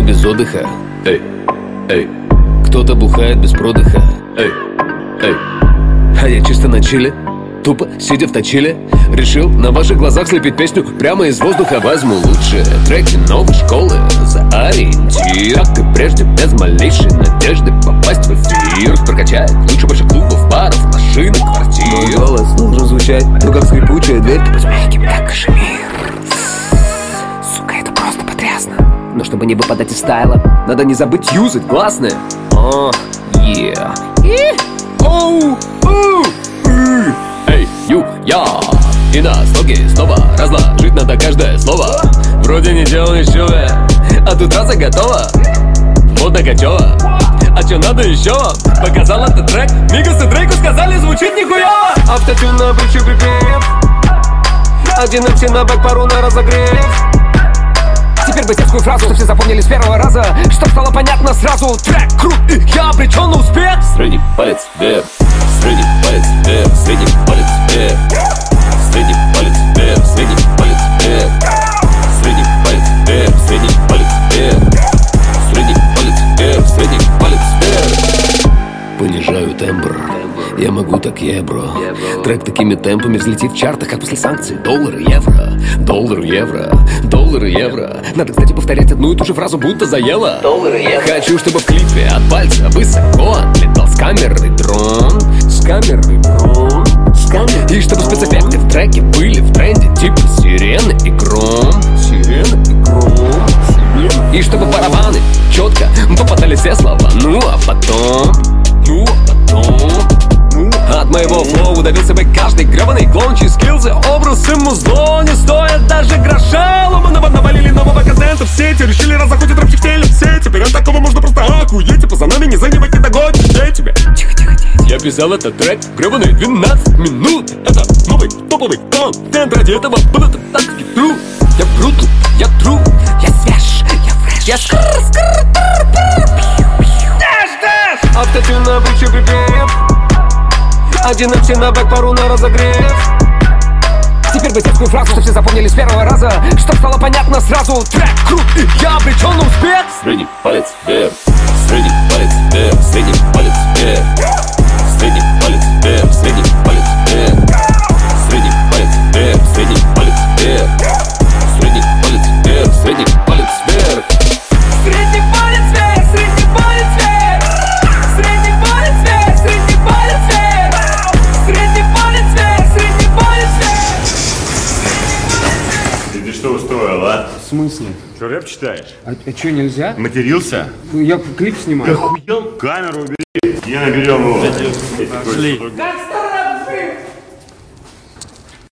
без отдыха. Эй, эй. Кто-то бухает без продыха. Эй, эй. А я чисто на чиле, тупо сидя в точиле, решил на ваших глазах слепить песню прямо из воздуха. Возьму лучшие треки новой школы за ориентир, как и прежде, без малейшей надежды попасть в эфир. Прокачать лучше больше клубов, баров, машин, квартир. Мой голос должен звучать, ну как скрипучая дверь. Ты посмейки, как кашемир. Сука, это просто потрясно. Но чтобы не выпадать из стайла, надо не забыть юзать гласные. О, yeah. Оу, эй, ю, я. И на слоги снова разложить надо каждое слово. Вроде не делал ничего, а тут раза готова. Модно качево. А чё надо еще? Показал этот трек. Мигас и Дрейку сказали, звучит нихуя. Автотюн на бричу припев. 1 на бэк, пару на разогрев. Теперь быструю фразу, что все запомнили с первого раза, чтоб стало понятно сразу. Трек крут, и я обречен на успех. Средний палец вверх, средний палец вверх, средний палец вверх, средний палец вверх, средний палец вверх, средний палец вверх, средний палец вверх, средний палец вверх, средний палец вверх. Понижаю тембр, я могу так, бро. Трек такими темпами взлетит в чартах, как после санкций. Доллары, евро, доллары, евро, доллары, евро. Надо, кстати, повторять одну и ту же фразу, будто заело. Доллары, евро. Хочу, чтобы в клипе от пальца высоко отлетал с камеры дрон. С камеры дрон. И чтобы спецэффекты в треке были в тренде, типа сирены и гром. Сирены и гром. И чтобы барабаны четко попадали все слова. Ну а потом от моего флоу удавился бы каждый гребаный клоун, чьи скиллзы, образ и музло не стоят даже гроша. Ломаного навалили нового контента в сети, решили разохотить рэп в сети. Теперь от такого можно просто охуеть, и пацанами не занимать не догонишь. Я тебе тихо. Я писал этот трек гребаные 12 минут. Это новый топовый контент, ради этого было так тру. Я крут, я тру, я свеж, я фреш, я скр. Автотюн на бричу припев. 1 на бэк, пару на разогрев. Теперь быструю фразу, что все запомнили с первого раза, чтоб стало понятно сразу. Трек крут, и я обречен на успех. Средний палец вверх, средний палец вверх, средний палец вверх, средний палец вверх, средний палец вверх, средний палец вверх, средний палец вверх, средний палец вверх, средний палец вверх. Средний палец вверх, средний палец вверх, средний палец вверх, средний палец вверх, средний палец вверх, средний палец вверх. Ты что устроил, а? В смысле? Что, рэп читаешь? А что, нельзя? Матерился? Ну, я клип снимаю. Охуел? Камеру убери. Я наберем его. Пошли. Как